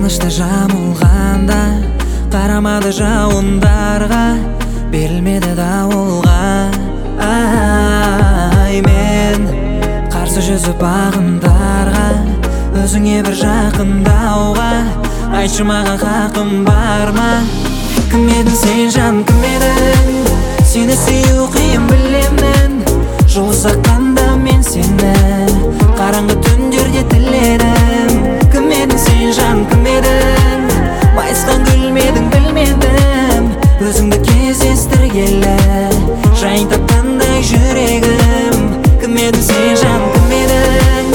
Сағынышта жамылғанда қарамады жауындарға, берілмеді дауылға. Ай, мен қарсы жүзіп ағындарға, өзіңе бір жақындауға. Айтшы маған хақым бар ма? Кім едің сен жан, кім едің? Сені сүю қиын білемін. Жол ұзаққанда мен сені қараңғы түндерде тіледім. Кім едің сен жан, кім едің? Майысқан гүлмедің білмедім. Өзіңді кездестіргелі жайын тапқандай жүрегім. Кім едің сен жан, кім едің?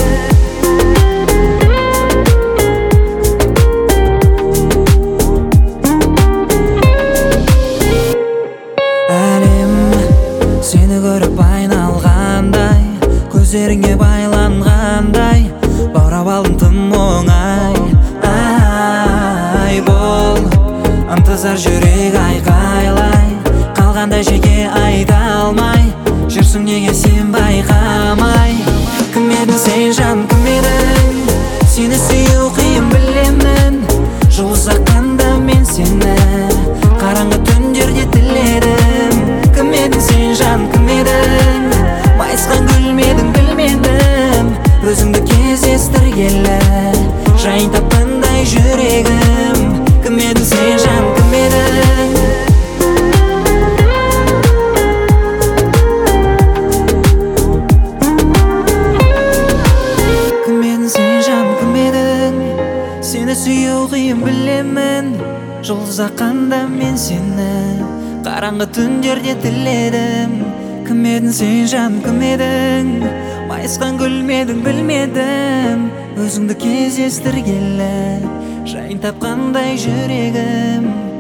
Әлем сені көріп айналғандай, көздеріңе байланғандай, баурап алдым тым оңай. Ай, бол ынтызар жүрек айқайлай, қалғанда жеке айта алмай, жүрсің неге сен байқамай? Кім едің сен жан, кім едің? Сені сүю қиын білемін. Жол ұзаққанда мен сені қараңғы түндерде тіледім. Кім едің сен жан, кім едің? Майысқан гүлмедің білмедім. Өзіңді кездестіргелі жайын тапқандай жүрегім. Кім едің сен жан, кім едің? Кім едің сен жан, кім едің? Сені сүю қиын білемін. Жол ұзаққанда мен сені қараңғы түндерде тіледім. Кім едің сен жан, кім едің? Майысқан гүлмедің білмедім. Өзіңді кездестіргелі жайын тапқандай жүрегім.